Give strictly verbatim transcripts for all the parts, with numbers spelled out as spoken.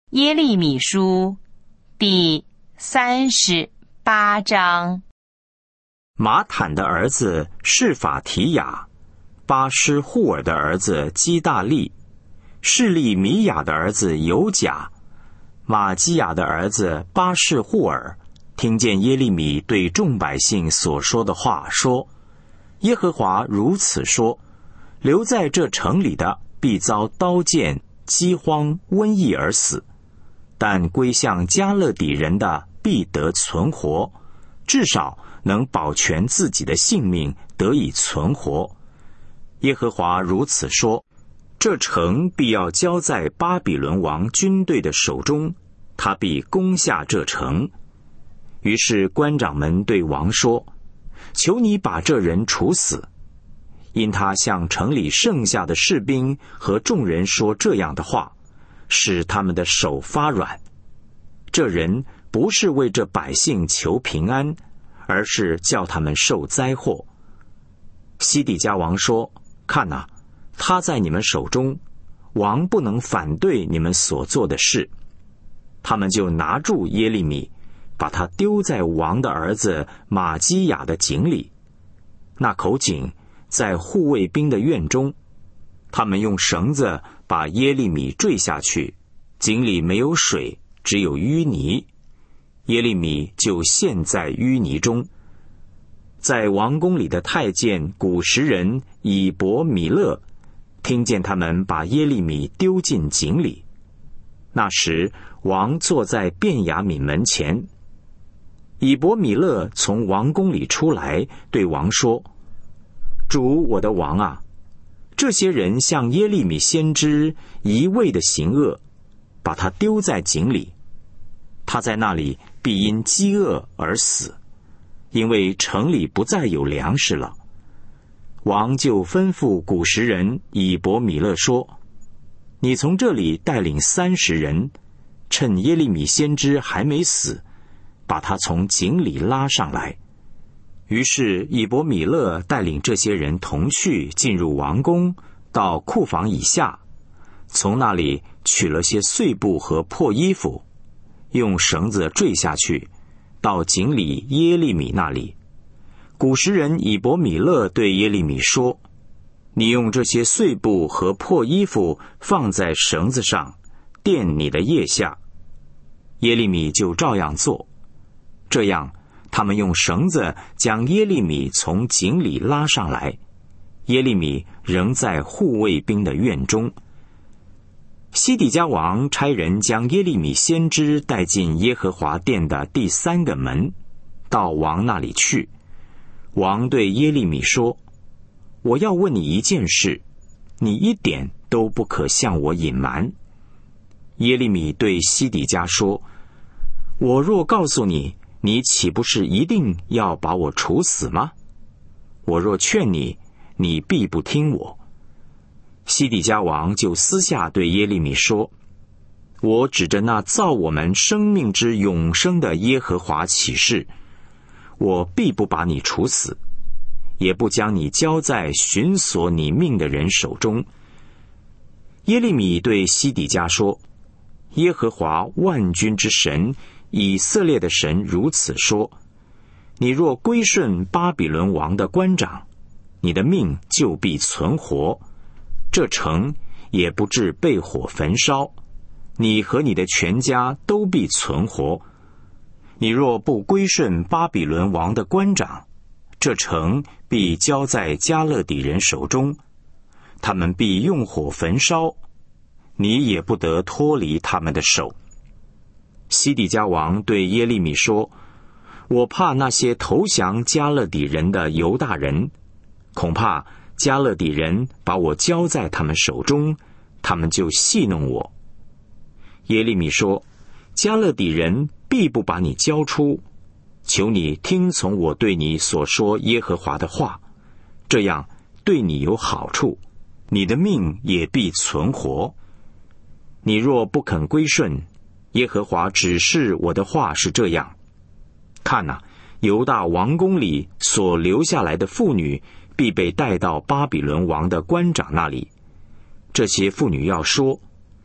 耶利米书第三十八章。 马坦的儿子示法提雅，巴施户尔的儿子基大利，示利米雅的儿子犹甲，马基亚的儿子巴士户尔，听见耶利米对众百姓所说的话，说：耶和华如此说，留在这城里的必遭刀剑、饥荒、瘟疫而死，但归向迦勒底人的必得存活，至少能保全自己的性命，得以存活。耶和华如此说，这城必要交在巴比伦王军队的手中，他必攻下这城。于是官长们对王说：求你把这人处死，因他向城里剩下的士兵和众人说这样的话，使他们的手发软。这人不是为这百姓求平安，而是叫他们受灾祸。西底家王说：看哪，他在你们手中，王不能反对你们所做的事。他们就拿住耶利米，把他丢在王的儿子马基亚的井里。那口井在护卫兵的院中，他们用绳子把耶利米坠下去，井里没有水，只有淤泥，耶利米就陷在淤泥中。在王宫里的太监古时人以伯米勒听见他们把耶利米丢进井里，那时王坐在便雅悯门前。以伯米勒从王宫里出来，对王说：主我的王啊，这些人向耶利米先知一味的行恶，把他丢在井里，他在那里必因饥饿而死，因为城里不再有粮食了。王就吩咐古时人以伯米勒说：你从这里带领三十人，趁耶利米先知还没死，把他从井里拉上来。于是以伯米勒带领这些人同去，进入王宫，到库房以下，从那里取了些碎布和破衣服，用绳子坠下去，到井里耶利米那里。古时人以伯米勒对耶利米说：你用这些碎布和破衣服放在绳子上，垫你的腋下。耶利米就照样做。这样他们用绳子将耶利米从井里拉上来，耶利米仍在护卫兵的院中。西底家王差人将耶利米先知带进耶和华殿的第三个门，到王那里去。王对耶利米说：我要问你一件事，你一点都不可向我隐瞒。耶利米对西底家说：我若告诉你，你岂不是一定要把我处死吗？我若劝你，你必不听我。西底家王就私下对耶利米说：我指着那造我们生命之永生的耶和华起誓，我必不把你处死，也不将你交在寻索你命的人手中。耶利米对西底家说：耶和华万军之神，以色列的神如此说：你若归顺巴比伦王的官长，你的命就必存活，这城也不致被火焚烧，你和你的全家都必存活。你若不归顺巴比伦王的官长，这城必交在迦勒底人手中，他们必用火焚烧，你也不得脱离他们的手。西底家王对耶利米说：我怕那些投降迦勒底人的犹大人，恐怕迦勒底人把我交在他们手中，他们就戏弄我。耶利米说：迦勒底人必不把你交出，求你听从我对你所说耶和华的话，这样对你有好处，你的命也必存活。你若不肯归顺，耶和华指示我的话是这样：看哪，犹大王宫里所留下来的妇女必被带到巴比伦王的官长那里。这些妇女要说：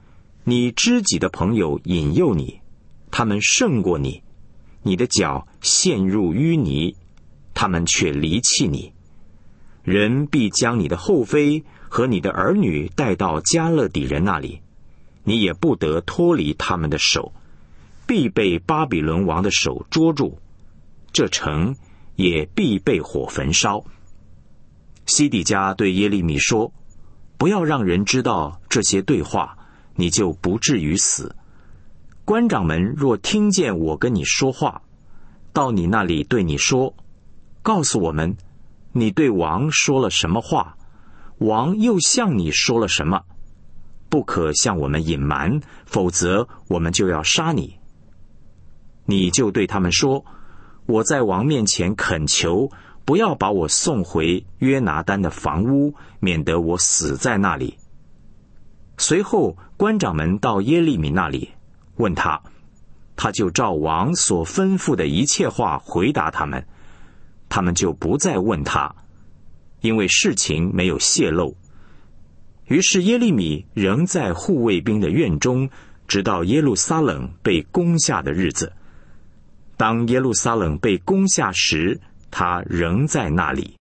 你知己的朋友引诱你，他们胜过你，你的脚陷入淤泥，他们却离弃你。人必将你的后妃和你的儿女带到加勒底人那里，你也不得脱离他们的手，必被巴比伦王的手捉住，这城也必被火焚烧。西底家对耶利米说，不要让人知道这些对话，你就不至于死。官长们若听见我跟你说话，到你那里对你说，告诉我们你对王说了什么话，王又向你说了什么，不可向我们隐瞒，否则我们就要杀你。你就对他们说，我在王面前恳求，不要把我送回约拿单的房屋，免得我死在那里。随后官长们到耶利米那里问他，他就照王所吩咐的一切话回答他们，他们就不再问他，因为事情没有泄露。于是耶利米仍在护卫兵的院中，直到耶路撒冷被攻下的日子。当耶路撒冷被攻下时，他仍在那里。